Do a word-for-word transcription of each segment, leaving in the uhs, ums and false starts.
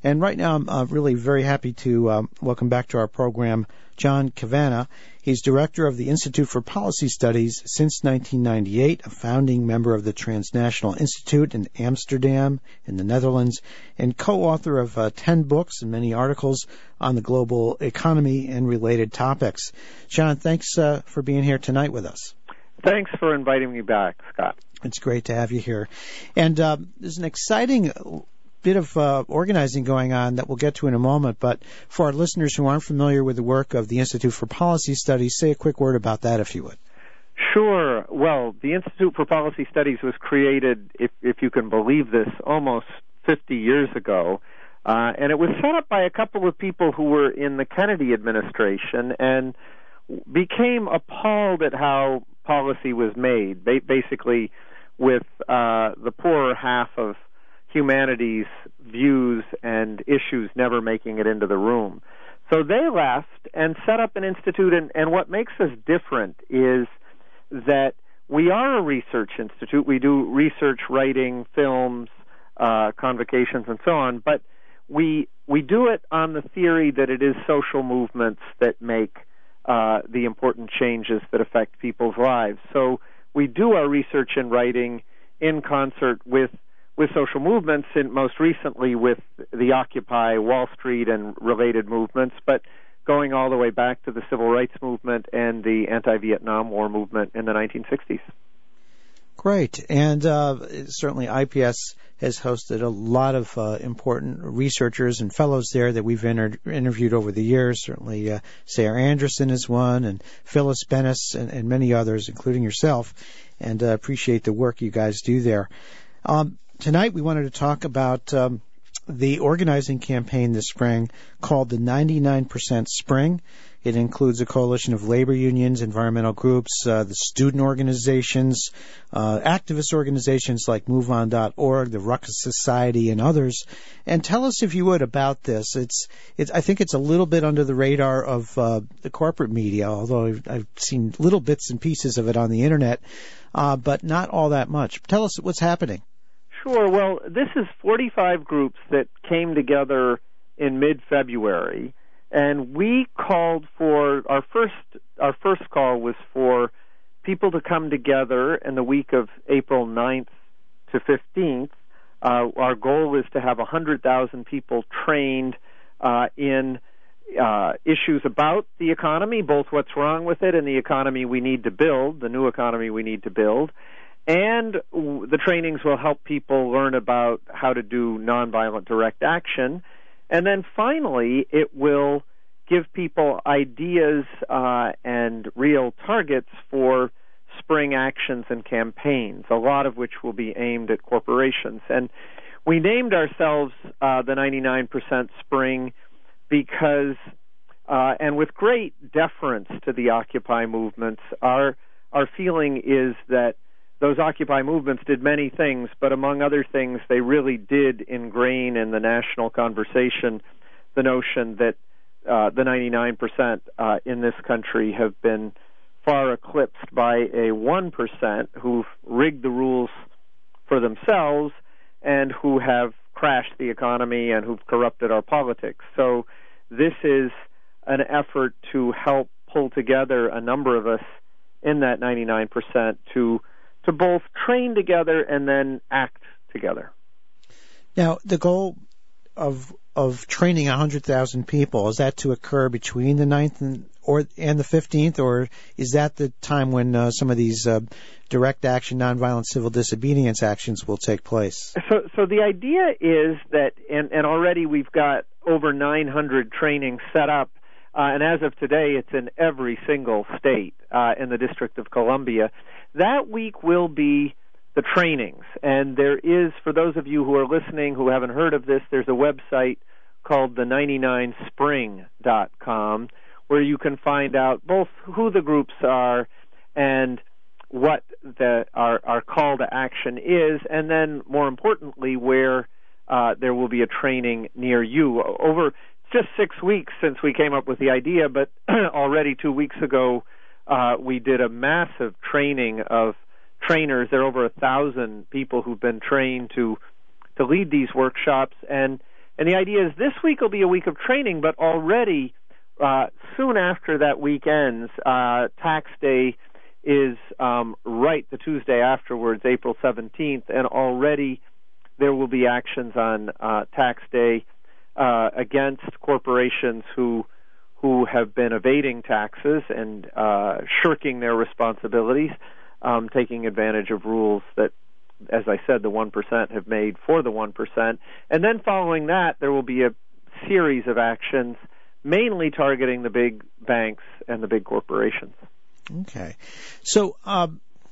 And right now I'm uh, really very happy to um, welcome back to our program John Cavanagh. He's director of the Institute for Policy Studies since nineteen ninety-eight, a founding member of the Transnational Institute in Amsterdam in the Netherlands, and co-author of uh, ten books and many articles on the global economy and related topics. John, thanks uh, for being here tonight with us. Thanks for inviting me back, Scott. It's great to have you here. And uh, there's an exciting bit of uh, organizing going on that we'll get to in a moment, but for our listeners who aren't familiar with the work of the Institute for Policy Studies, say a quick word about that, if you would. Sure. Well, the Institute for Policy Studies was created, if, if you can believe this, almost fifty years ago, uh, and it was set up by a couple of people who were in the Kennedy administration and became appalled at how policy was made, ba- basically with uh, the poorer half of humanity's views and issues never making it into the room. So they left and set up an institute, and, and what makes us different is that we are a research institute. We do research, writing, films, uh, convocations, and so on, but we we do it on the theory that it is social movements that make uh, the important changes that affect people's lives. So we do our research and writing in concert with with social movements, and most recently with the Occupy Wall Street and related movements, but going all the way back to the Civil Rights Movement and the anti-Vietnam War movement in the nineteen sixties. Great. And uh, certainly I P S has hosted a lot of uh, important researchers and fellows there that we've inter- interviewed over the years. Certainly uh, Sarah Anderson is one, and Phyllis Bennis, and, and many others, including yourself, and uh, appreciate the work you guys do there. Um, Tonight we wanted to talk about um, the organizing campaign this spring called the ninety-nine percent Spring. It includes a coalition of labor unions, environmental groups, uh, the student organizations, uh, activist organizations like move on dot org, the Ruckus Society, and others. And tell us, if you would, about this. It's, it's I think it's a little bit under the radar of uh, the corporate media, although I've, I've seen little bits and pieces of it on the Internet, uh, but not all that much. Tell us what's happening. Sure. Well, this is forty-five groups that came together in mid-February, and we called for our first our first call was for people to come together in the week of April ninth to fifteenth. Uh, our goal is to have one hundred thousand people trained uh, in uh, issues about the economy, both what's wrong with it and the economy we need to build, the new economy we need to build. And the trainings will help people learn about how to do nonviolent direct action. And then finally, it will give people ideas uh, and real targets for spring actions and campaigns, a lot of which will be aimed at corporations. And we named ourselves uh, the ninety-nine percent Spring because, uh, and with great deference to the Occupy movements, our our feeling is that those Occupy movements did many things, but among other things, they really did ingrain in the national conversation the notion that uh, the ninety-nine percent uh, in this country have been far eclipsed by a one percent who've rigged the rules for themselves and who have crashed the economy and who've corrupted our politics. So this is an effort to help pull together a number of us in that ninety-nine percent to to both train together and then act together. Now, the goal of of training one hundred thousand people, is that to occur between the ninth and or and the fifteenth, or is that the time when uh, some of these uh, direct action, nonviolent civil disobedience actions will take place? So, so the idea is that, and, and already we've got over nine hundred trainings set up, uh, and as of today, it's in every single state uh, in the District of Columbia. That week will be the trainings, and there is, for those of you who are listening who haven't heard of this, there's a website called the ninety-nine spring dot com where you can find out both who the groups are and what the, our, our call to action is, and then, more importantly, where uh, there will be a training near you. Over just six weeks since we came up with the idea, but already two weeks ago, uh, we did a massive training of trainers. There are over a thousand people who've been trained to to lead these workshops, and And the idea is this week will be a week of training, but already uh, soon after that week ends, uh, tax day is um, right the Tuesday afterwards, April seventeenth, and already there will be actions on uh, tax day uh, against corporations who who have been evading taxes and uh, shirking their responsibilities, um, taking advantage of rules that, as I said, the one percent have made for the one percent. And then following that, there will be a series of actions mainly targeting the big banks and the big corporations. Okay. So, uh,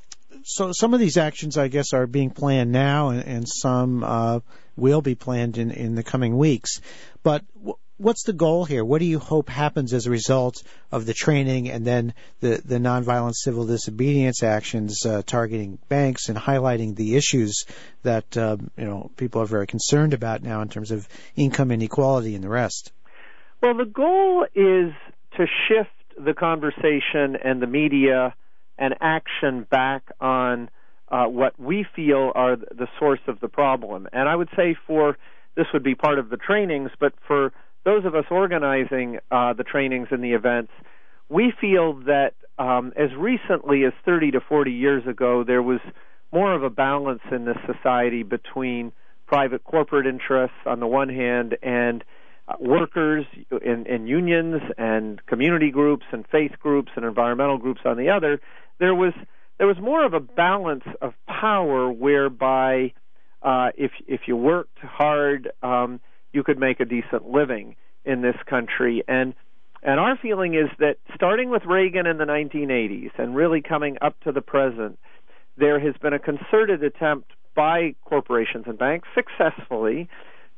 so some of these actions, I guess, are being planned now, and, and some uh, will be planned in, in the coming weeks. But w- what's the goal here? What do you hope happens as a result of the training and then the, the nonviolent civil disobedience actions uh, targeting banks and highlighting the issues that uh, you know people are very concerned about now in terms of income inequality and the rest? Well, the goal is to shift the conversation and the media and action back on uh, what we feel are the source of the problem. And I would say for, this would be part of the trainings, but for those of us organizing uh, the trainings and the events, we feel that um, as recently as thirty to forty years ago, there was more of a balance in this society between private corporate interests on the one hand and Uh, workers in, in unions and community groups and faith groups and environmental groups on the other. There was there was more of a balance of power whereby uh, if if you worked hard, um, you could make a decent living in this country. And and our feeling is that starting with Reagan in the nineteen eighties and really coming up to the present, there has been a concerted attempt by corporations and banks successfully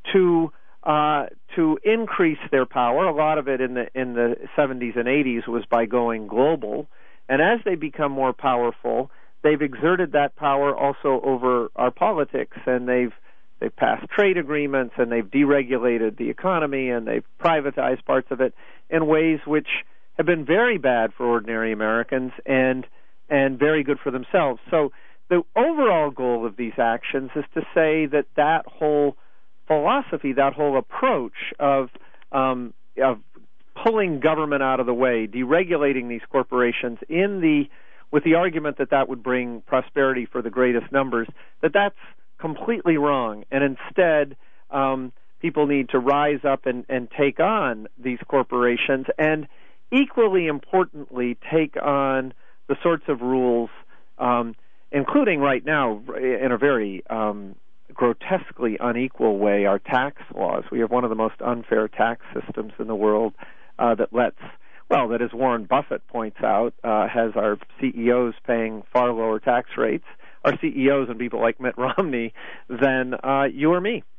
to Uh, to increase their power. A lot of it in the in the seventies and eighties was by going global, and as they become more powerful, they've exerted that power also over our politics, and they've they've passed trade agreements, and they've deregulated the economy, and they've privatized parts of it in ways which have been very bad for ordinary Americans and and very good for themselves. So the overall goal of these actions is to say that that whole philosophy, that whole approach of um, of pulling government out of the way, deregulating these corporations in the with the argument that that would bring prosperity for the greatest numbers, that that's completely wrong. And instead, um, people need to rise up and, and take on these corporations and, equally importantly, take on the sorts of rules, um, including right now in a very um, grotesquely unequal way, our tax laws. We have one of the most unfair tax systems in the world uh, that lets, well, that as Warren Buffett points out, uh, has our C E Os paying far lower tax rates, our C E Os and people like Mitt Romney, than uh, you or me.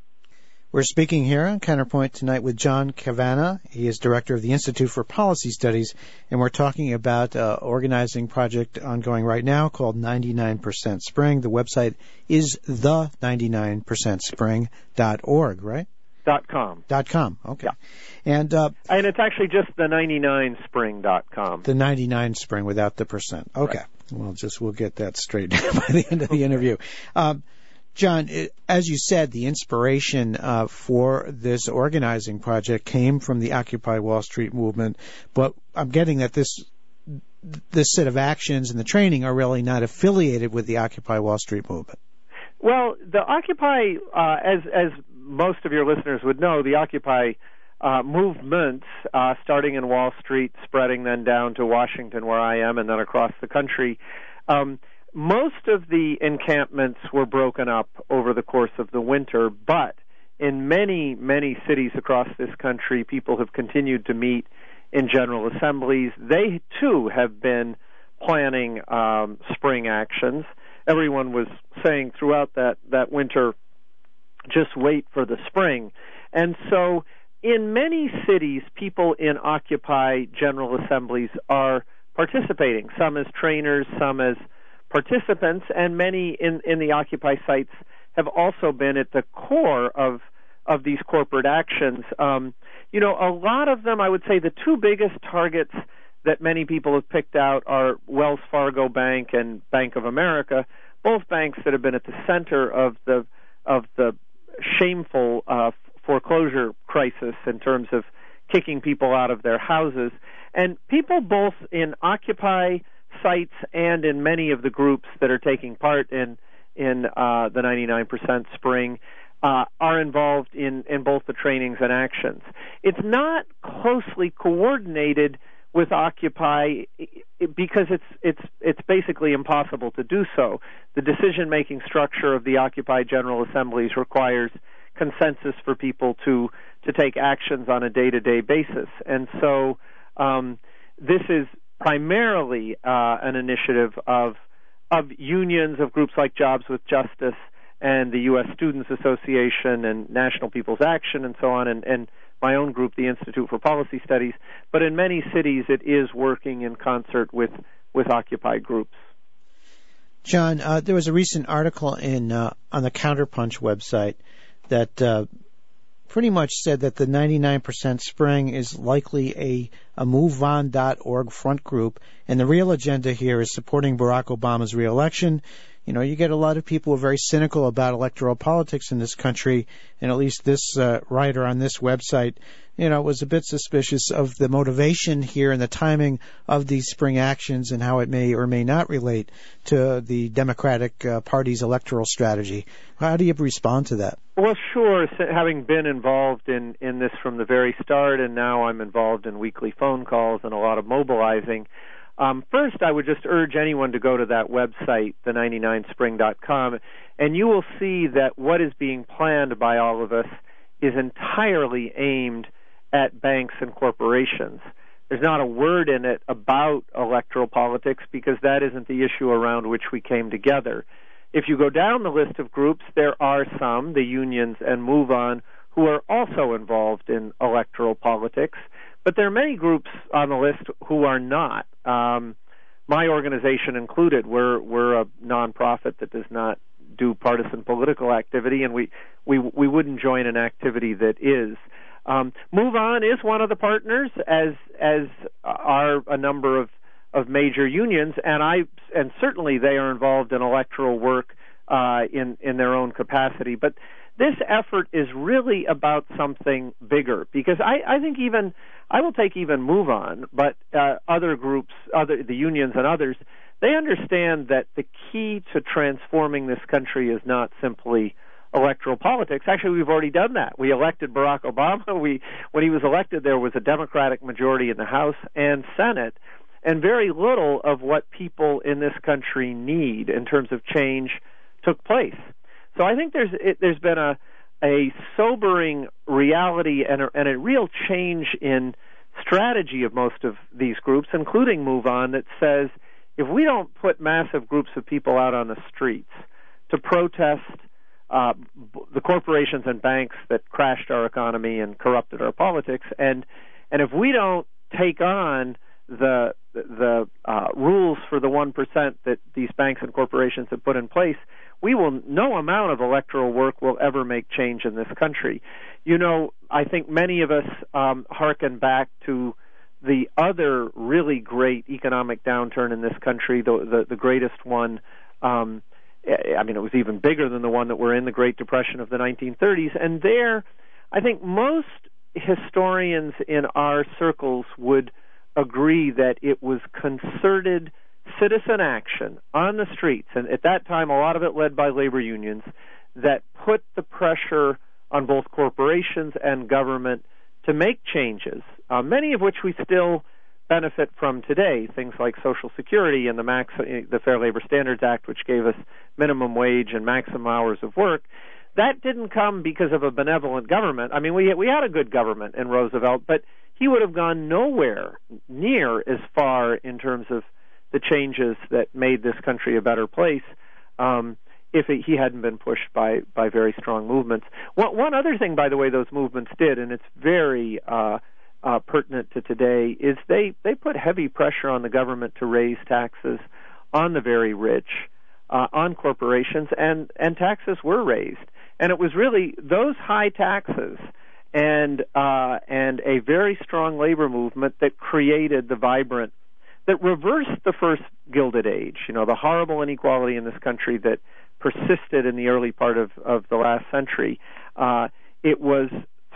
We're speaking here on Counterpoint tonight with John Cavanna. He is director of the Institute for Policy Studies, and we're talking about an uh, organizing project ongoing right now called ninety-nine percent Spring. The website is the ninety-nine percent spring dot org, right? Dot com. Dot com, okay. Yeah. And uh, and it's actually just the ninety-nine spring dot com. The ninety-nine Spring without the percent. Okay. Right. Well, just we'll get that straight by the end of the interview. Um, John, as you said, the inspiration uh, for this organizing project came from the Occupy Wall Street movement, but I'm getting that this this set of actions and the training are really not affiliated with the Occupy Wall Street movement. Well, the Occupy, uh, as as most of your listeners would know, the Occupy uh, movement, uh, starting in Wall Street, spreading then down to Washington, where I am, and then across the country. Um, Most of the encampments were broken up over the course of the winter, but in many, many cities across this country, people have continued to meet in general assemblies. They, too, have been planning um, spring actions. Everyone was saying throughout that, that winter, just wait for the spring. And so in many cities, people in Occupy general assemblies are participating, some as trainers, some as participants, and many in, in the Occupy sites have also been at the core of of these corporate actions. Um, you know, a lot of them, I would say the two biggest targets that many people have picked out are Wells Fargo Bank and Bank of America, both banks that have been at the center of the of the shameful uh, foreclosure crisis in terms of kicking people out of their houses. And people both in Occupy sites and in many of the groups that are taking part in in uh, the ninety-nine percent Spring uh, are involved in, in both the trainings and actions. It's not closely coordinated with Occupy because it's it's it's basically impossible to do so. The decision-making structure of the Occupy General Assemblies requires consensus for people to to take actions on a day-to-day basis, and so um, this is primarily uh, an initiative of of unions, of groups like Jobs with Justice and the U S Students Association and National People's Action and so on, and, and my own group, the Institute for Policy Studies. But in many cities, it is working in concert with, with Occupy groups. John, uh, there was a recent article in uh, on the Counterpunch website that uh, pretty much said that the ninety-nine percent Spring is likely a, a move on dot org front group, and the real agenda here is supporting Barack Obama's reelection. You know, you get a lot of people who are very cynical about electoral politics in this country, and at least this uh, writer on this website, you know, was a bit suspicious of the motivation here and the timing of these spring actions and how it may or may not relate to the Democratic uh, Party's electoral strategy. How do you respond to that? Well, sure. So having been involved in, in this from the very start, and now I'm involved in weekly phone calls and a lot of mobilizing. Um, first, I would just urge anyone to go to that website, the ninety-nine spring dot com, and you will see that what is being planned by all of us is entirely aimed at banks and corporations. There's not a word in it about electoral politics because that isn't the issue around which we came together. If you go down the list of groups, there are some, the unions and Move On, who are also involved in electoral politics. But there are many groups on the list who are not. Um, my organization included. We're we're a nonprofit that does not do partisan political activity, and we we we wouldn't join an activity that is. Um, Move On is one of the partners, as as are a number of, of major unions, and I and certainly they are involved in electoral work uh, in in their own capacity. But this effort is really about something bigger, because I, I think even I will take even Move On, but uh, other groups, other the unions and others, they understand that the key to transforming this country is not simply electoral politics. Actually, we've already done that. We elected Barack Obama. We, when he was elected, there was a Democratic majority in the House and Senate, and very little of what people in this country need in terms of change took place. So I think there's it, there's been a a sobering reality and a, and a real change in strategy of most of these groups, including Move On, that says if we don't put massive groups of people out on the streets to protest uh, the corporations and banks that crashed our economy and corrupted our politics, and and if we don't take on the the uh, rules for the one percent that these banks and corporations have put in place, we will, no amount of electoral work will ever make change in this country. You know, I think many of us um, hearken back to the other really great economic downturn in this country, the the, the greatest one. Um, I mean, it was even bigger than the one that we're in, the Great Depression of the nineteen thirties. And there, I think most historians in our circles would agree that it was concerted citizen action on the streets, and at that time a lot of it led by labor unions, that put the pressure on both corporations and government to make changes, uh, many of which we still benefit from today, things like Social Security and the max, the Fair Labor Standards Act, which gave us minimum wage and maximum hours of work. That didn't come because of a benevolent government. I mean, we we had a good government in Roosevelt, but he would have gone nowhere near as far in terms of the changes that made this country a better place um, if it, he hadn't been pushed by, by very strong movements. One, one other thing, by the way, those movements did, and it's very uh, uh, pertinent to today, is they, they put heavy pressure on the government to raise taxes on the very rich, uh, on corporations, and, and taxes were raised. And it was really those high taxes and uh, and a very strong labor movement that created the vibrant, that reversed the first Gilded Age, you know, the horrible inequality in this country that persisted in the early part of, of the last century. Uh, it was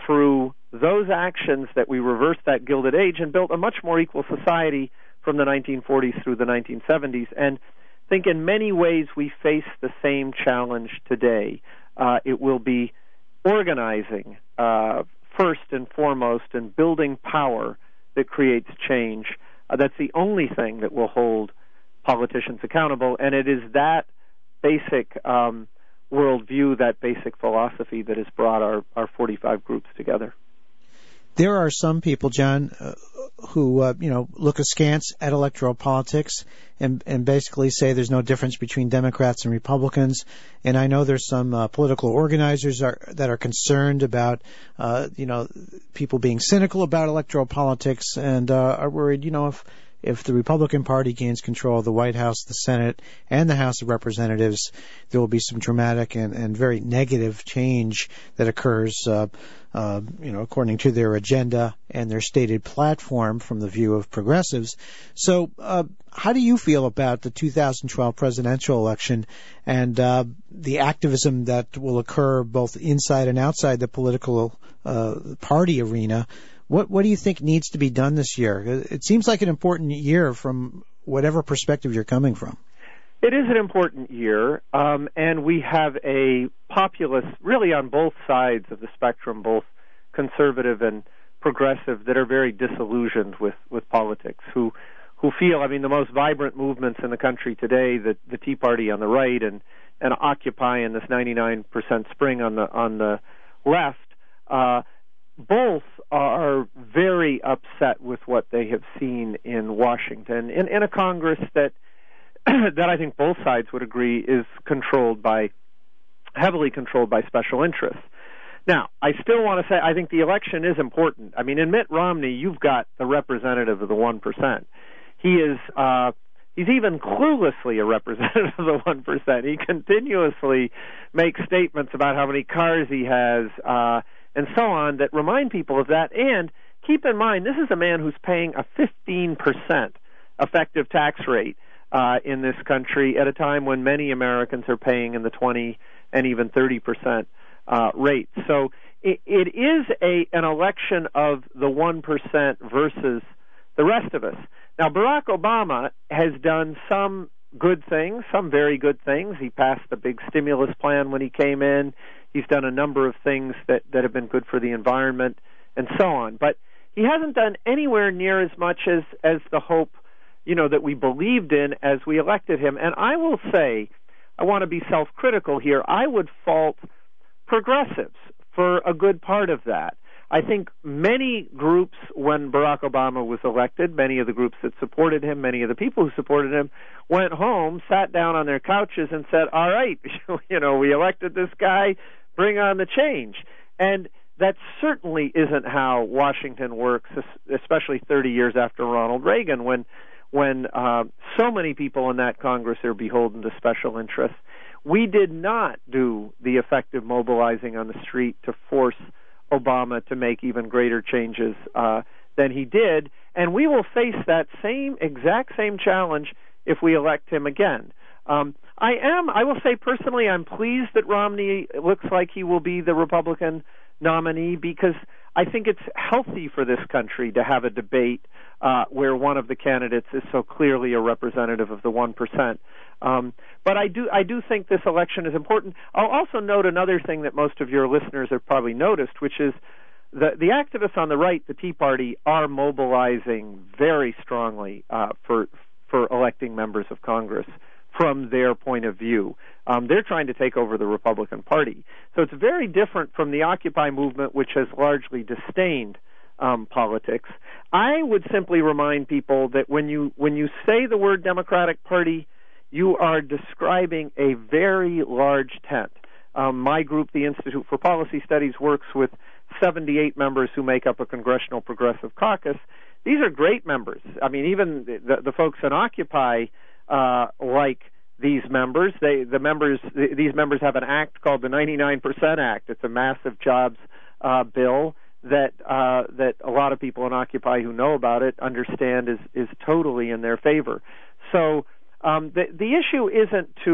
through those actions that we reversed that Gilded Age and built a much more equal society from the nineteen forties through the nineteen seventies. And I think in many ways we face the same challenge today. Uh, it will be organizing uh, first and foremost and building power that creates change. Uh, that's the only thing that will hold politicians accountable, and it is that basic um, worldview, that basic philosophy that has brought our, our forty-five groups together. There are some people, John, uh, who uh, you know look askance at electoral politics and, and basically say there's no difference between Democrats and Republicans. And I know there's some uh, political organizers are, that are concerned about uh, you know people being cynical about electoral politics and uh, are worried, you know, if if the Republican Party gains control of the White House, the Senate, and the House of Representatives, there will be some dramatic and, and very negative change that occurs, uh, uh, you know, according to their agenda and their stated platform from the view of progressives. So, uh, how do you feel about the two thousand twelve presidential election and uh, the activism that will occur both inside and outside the political uh, party arena? What what do you think needs to be done this year? It seems like an important year from whatever perspective you're coming from. It is an important year, um, and we have a populace really on both sides of the spectrum, both conservative and progressive, that are very disillusioned with, with politics, who who feel, I mean, the most vibrant movements in the country today, the, the Tea Party on the right and, and Occupy and this ninety-nine percent Spring on the on the left, uh, both are very upset with what they have seen in Washington, in, in a Congress that that I think both sides would agree is controlled by, heavily controlled by special interests. Now, I still want to say I think the election is important. I mean, in Mitt Romney, you've got the representative of the one percent. He is, uh, he's even cluelessly a representative of the one percent. He continuously makes statements about how many cars he has, uh, and so on, that remind people of that. And keep in mind, this is a man who's paying a fifteen percent effective tax rate uh, in this country at a time when many Americans are paying in the twenty and even thirty percent uh, rate. So it, it is a an election of the one percent versus the rest of us. Now, Barack Obama has done some good things, some very good things. He passed the big stimulus plan when he came in. He's done a number of things that, that have been good for the environment and so on. But he hasn't done anywhere near as much as, as the hope, you know, that we believed in as we elected him. And I will say, I want to be self-critical here, I would fault progressives for a good part of that. I think many groups, when Barack Obama was elected, many of the groups that supported him, many of the people who supported him, went home, sat down on their couches and said, all right, you know, we elected this guy, bring on the change. And that certainly isn't how Washington works, especially thirty years after Ronald Reagan, when when uh, so many people in that Congress are beholden to special interests. We did not do the effective mobilizing on the street to force Obama to make even greater changes uh, than he did, and we will face that same exact same challenge if we elect him again. Um, I am, I will say personally, I'm pleased that Romney looks like he will be the Republican nominee, because I think it's healthy for this country to have a debate uh, where one of the candidates is so clearly a representative of the one percent. Um, but I do, I do think this election is important. I'll also note another thing that most of your listeners have probably noticed, which is the, the activists on the right, the Tea Party, are mobilizing very strongly uh, for for electing members of Congress from their point of view. Um, they're trying to take over the Republican Party. So it's very different from the Occupy movement, which has largely disdained um, politics. I would simply remind people that when you when you say the word Democratic Party, you are describing a very large tent. Um, my group, the Institute for Policy Studies, works with seventy-eight members who make up a Congressional Progressive Caucus. These are great members. I mean, even the, the folks in Occupy uh, like these members. They, the members, these members have an act called the ninety-nine percent Act. It's a massive jobs uh, bill that uh, that a lot of people in Occupy who know about it understand is is totally in their favor. So um, the the issue isn't to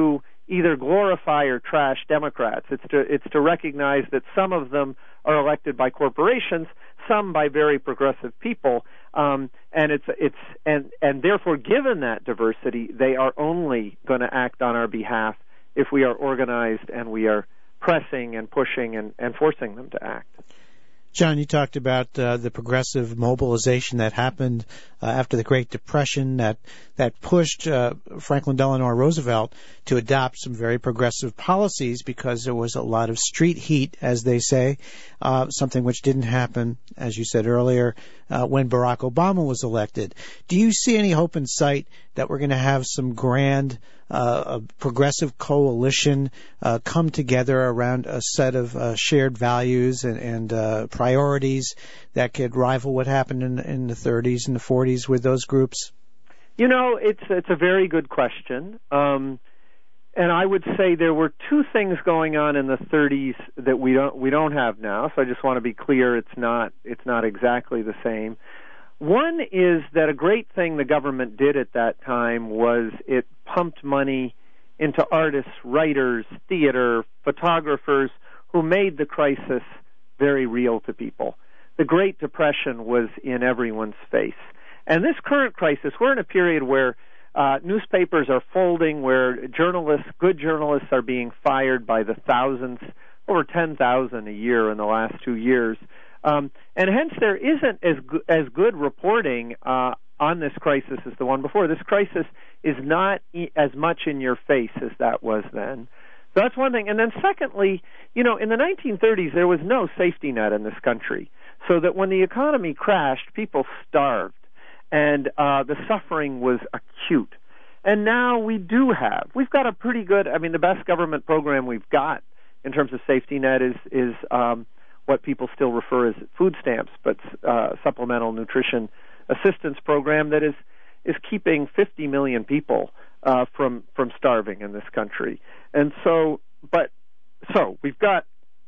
either glorify or trash Democrats. It's to it's to recognize that some of them are elected by corporations, some by very progressive people, um, and it's it's and and therefore, given that diversity, they are only going to act on our behalf if we are organized and we are pressing and pushing and, and forcing them to act. John, you talked about uh, the progressive mobilization that happened uh, after the Great Depression that that pushed uh, Franklin Delano Roosevelt to adopt some very progressive policies because there was a lot of street heat, as they say, uh, something which didn't happen, as you said earlier, uh, when Barack Obama was elected. Do you see any hope in sight that we're going to have some grand uh, a progressive coalition uh, come together around a set of uh, shared values and, and uh, priorities that could rival what happened in, in the thirties and the forties with those groups? You know, it's it's a very good question. Um, and I would say there were two things going on in the thirties that we don't we don't have now. So I just want to be clear, it's not it's not exactly the same. One is that a great thing the government did at that time was it pumped money into artists, writers, theater, photographers who made the crisis very real to people. The Great Depression was in everyone's face. And this current crisis, we're in a period where uh, newspapers are folding, where journalists, good journalists, are being fired by the thousands, over ten thousand a year in the last two years. Um, and hence there isn't as go- as good reporting uh, on this crisis as the one before. This crisis is not e- as much in your face as that was then. So that's one thing. And then secondly, you know, in the nineteen thirties there was no safety net in this country, so that when the economy crashed, people starved, and uh, the suffering was acute. And now we do have. We've got a pretty good, I mean, the best government program we've got in terms of safety net is is um, what people still refer as food stamps, but uh, supplemental nutrition assistance program that is is keeping fifty million people uh, from from starving in this country. And so, but so we've got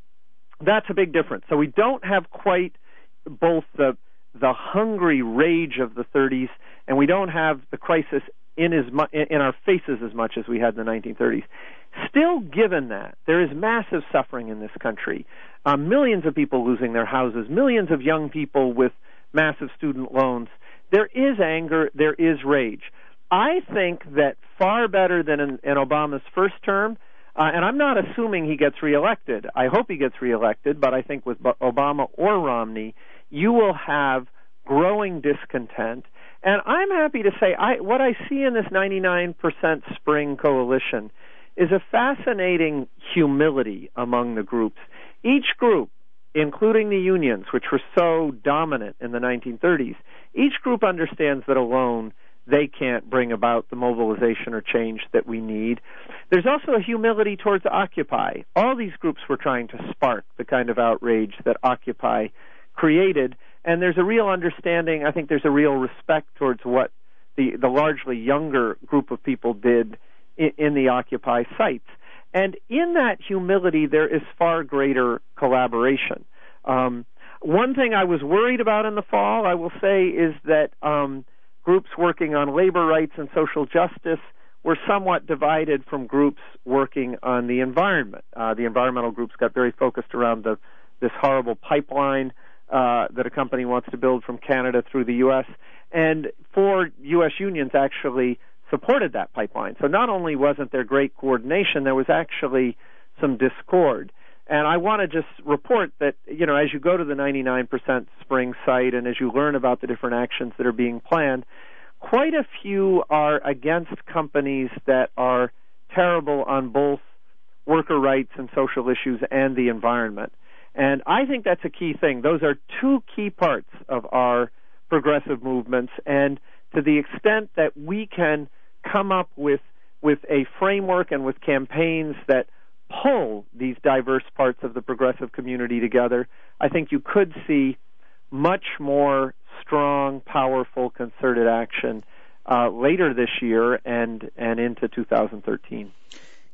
that's a big difference. So we don't have quite both the the hungry rage of the thirties, and we don't have the crisis in as mu- in our faces as much as we had in the nineteen thirties. Still, given that, there is massive suffering in this country. Uh, millions of people losing their houses, millions of young people with massive student loans. There is anger, there is rage. I think that far better than in, in Obama's first term, uh, and I'm not assuming he gets reelected. I hope he gets reelected, but I think with Obama or Romney, you will have growing discontent. And I'm happy to say I, what I see in this ninety-nine percent spring coalition is a fascinating humility among the groups. Each group, including the unions, which were so dominant in the nineteen thirties, each group understands that alone they can't bring about the mobilization or change that we need. There's also a humility towards Occupy. All these groups were trying to spark the kind of outrage that Occupy created, and there's a real understanding, I think there's a real respect towards what the, the largely younger group of people did in, in the Occupy sites. And in that humility, there is far greater collaboration. Um, one thing I was worried about in the fall, I will say, is that um, groups working on labor rights and social justice were somewhat divided from groups working on the environment. Uh, the environmental groups got very focused around the, this horrible pipeline uh, that a company wants to build from Canada through the U S, and four U S unions actually supported that pipeline. So not only wasn't there great coordination, there was actually some discord. And I want to just report that, you know, as you go to the ninety-nine percent spring site and as you learn about the different actions that are being planned, quite a few are against companies that are terrible on both worker rights and social issues and the environment. And I think that's a key thing. Those are two key parts of our progressive movements. And to the extent that we can come up with with a framework and with campaigns that pull these diverse parts of the progressive community together, I think you could see much more strong, powerful, concerted action uh, later this year and, and into two thousand thirteen.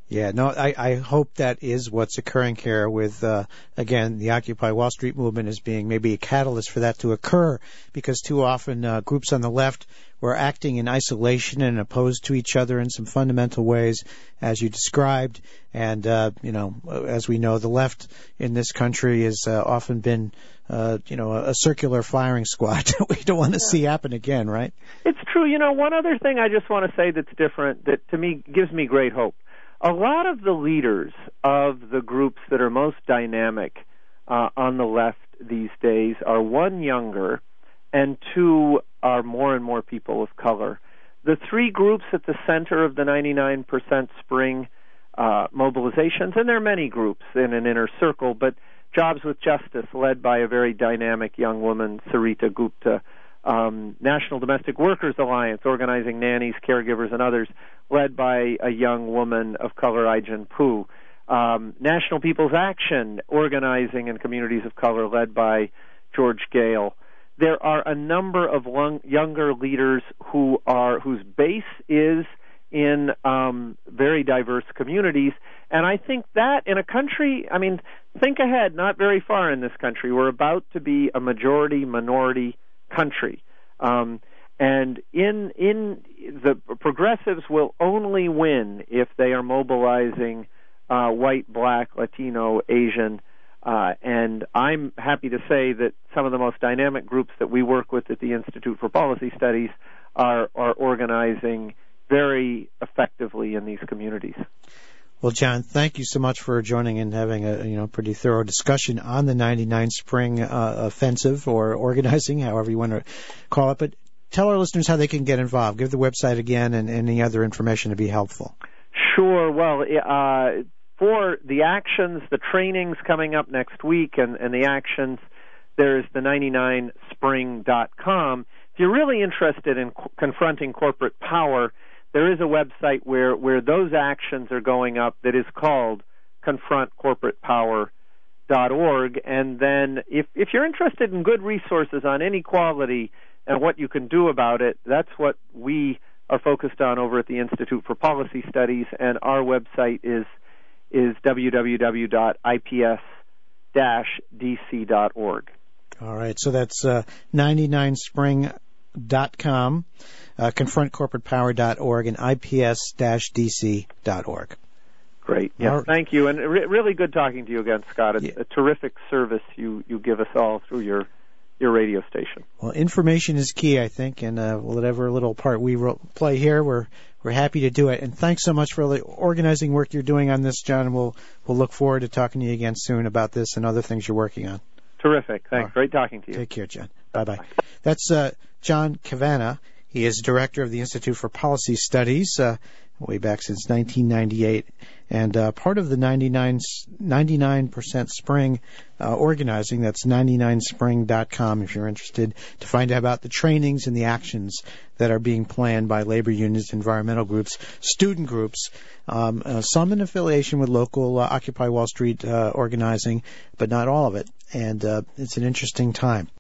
Yeah, no, I, I hope that is what's occurring here with, uh, again, the Occupy Wall Street movement as being maybe a catalyst for that to occur, because too often uh, groups on the left were acting in isolation and opposed to each other in some fundamental ways, as you described. And, uh, you know, as we know, the left in this country has uh, often been, uh, you know, a, a circular firing squad that we don't want to yeah. see happen again, right? It's true. You know, one other thing I just want to say that's different that to me gives me great hope. A lot of the leaders of the groups that are most dynamic uh, on the left these days are, one, younger, and two, are more and more people of color. The three groups at the center of the ninety-nine percent Spring uh, mobilizations, and there are many groups in an inner circle, but Jobs with Justice, led by a very dynamic young woman, Sarita Gupta, Um, National Domestic Workers Alliance, organizing nannies, caregivers, and others, led by a young woman of color, Ai-jen Poo. Um, National People's Action, organizing in communities of color, led by George Gale. There are a number of long, younger leaders who are whose base is in um, very diverse communities, and I think that in a country, I mean, think ahead, not very far in this country, we're about to be a majority-minority country, um, and in in the progressives will only win if they are mobilizing uh, white, black, Latino, Asian, uh, and I'm happy to say that some of the most dynamic groups that we work with at the Institute for Policy Studies are are organizing very effectively in these communities. Well, John, thank you so much for joining and having a you know pretty thorough discussion on the ninety-nine Spring uh, Offensive, or organizing, however you want to call it. But tell our listeners how they can get involved. Give the website again and any other information to be helpful. Sure. Well, uh, for the actions, the trainings coming up next week, and, and the actions, there's the ninety-nine spring dot com. If you're really interested in co- confronting corporate power, there is a website where, where those actions are going up that is called confront corporate power dot org. And then if, if you're interested in good resources on inequality and what you can do about it, that's what we are focused on over at the Institute for Policy Studies, and our website is is w w w dot i p s dash d c dot org. All right, so that's uh, ninety-nine spring dot com, uh, confront corporate power dot org, and i p s dash d c dot org. Great. Yes, right. Thank you. And re- really good talking to you again, Scott. It's yeah. a terrific service you, you give us all through your your radio station. Well, information is key, I think, and uh, whatever little part we ro- play here, we're we're happy to do it. And thanks so much for the organizing work you're doing on this, John. We'll we'll look forward to talking to you again soon about this and other things you're working on. Terrific. Thanks. Right. Great talking to you. Take care, John. Bye-bye. Bye. That's uh, John Cavanna. He is director of the Institute for Policy Studies, uh, way back since nineteen ninety-eight, and uh, part of the ninety-nine percent Spring uh, organizing. That's ninety-nine spring dot com if you're interested to find out about the trainings and the actions that are being planned by labor unions, environmental groups, student groups, um, uh, some in affiliation with local uh, Occupy Wall Street uh, organizing, but not all of it. And uh, it's an interesting time.